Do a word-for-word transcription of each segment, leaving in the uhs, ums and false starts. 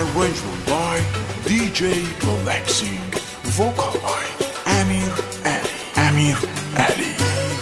arrangement by دی جی relaxing, vocal by امیر علی امیر علی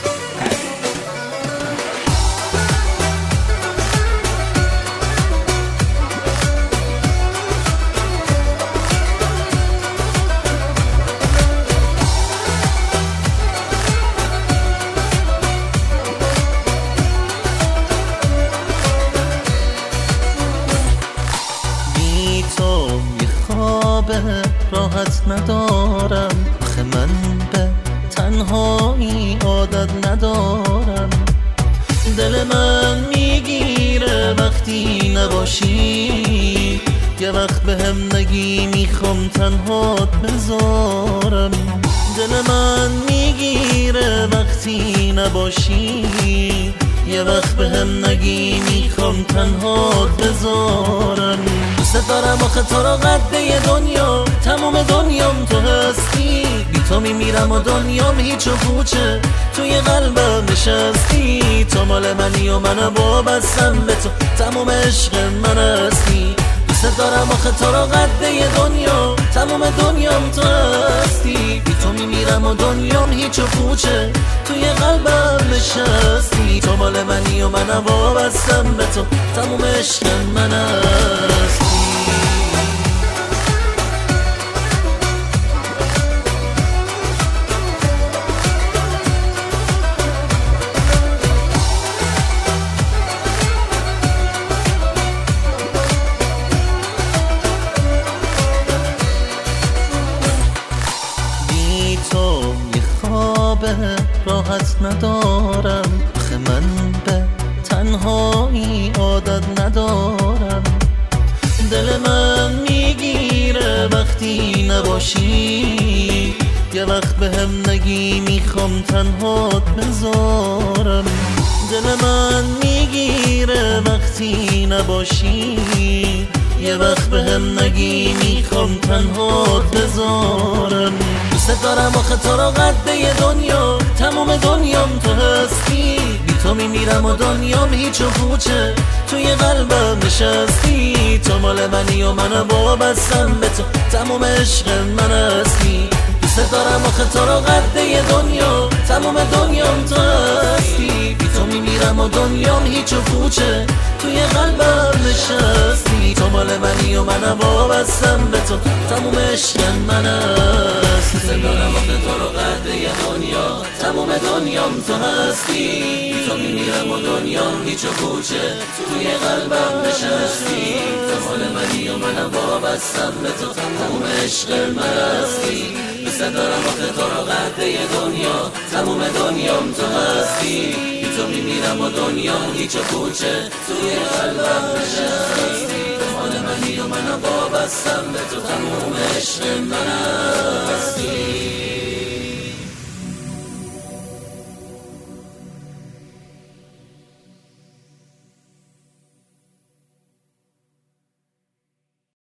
راحت ندارم، آخه من به تنهایی عادت ندارم. دل من میگیره وقتی نباشی، یه وقت به هم نگی میخوام تنهات بذارم. دل من میگیره وقتی نباشی، یه وقت به هم نگی میخوام تنهات بذارم. دوست دارم آخه تو را قده دنیا، تمام دنیام تو هستی. بی تو میمیرم و دنیام هیچ و پوچه، توی قلبم نشستی. تو مال منی و من وابستم به تو، تمام عشق من هستی. دوست دارم آخه تو را قده دنیا، تمام دنیام تو هستی. بی تو میمیرم و دنیام هیچ و پوچه، توی قلبم نشستی. تو مال منی و من وابستم به تو، تمام عشق من هستی. راحت ندارم، آخه من به تنهایی عادت ندارم. دل من میگیره وقتی نباشی، یه وقت به هم نگی میخوام تنهات بذارم. دل من میگیره وقتی نباشی، یه وقت به هم نگی میخوام تنهات بذارم. دوست دارم آخه تو را قده دنیا، تمام دنیام تو هستی. بی تو میمیرم و دنیام هیچ و پوچه، توی قلبم نشستی. تو مال منی و من وابستم به تو، تمام عشق من هستی. دوست دارم آخه تو را قده دنیا، تمام دنیام تو هستی. بی تو میمیرم و دنیام هیچ و پوچه، توی قلبم نشستی. تو مال منی و من وابستم به تو، تمام عشق من هستی. دوست دارم آخه تو را قده دنیا، تمام دنیام تو هستی. بی تو میمیرم و دنیام هیچ و پوچه، توی قلبم نشستی. تو مال منی و من وابستم به تو، تمام عشق من هستی. دوست دارم آخه تو را قده دنیا، تمام دنیام تو هستی. بی تو میمیرم و دنیام هیچ و پوچه، توی قلبم نشستی. تو مال منی و من وابستم به تو، تمام عشق من هستی.